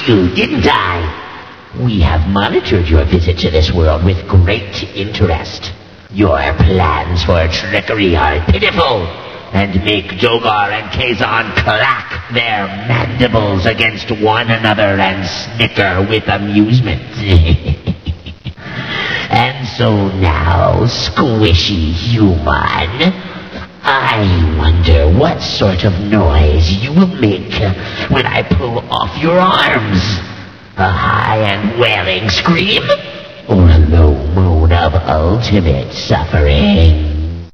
you, didn't I? We have monitored your visit to this world with great interest. Your plans for trickery are pitiful, and make Dogar and Kazan clack their mandibles against one another and snicker with amusement. And so now, squishy human, I wonder what sort of noise you will make when I pull off your arms. A high and wailing scream? Or a low moan of ultimate suffering?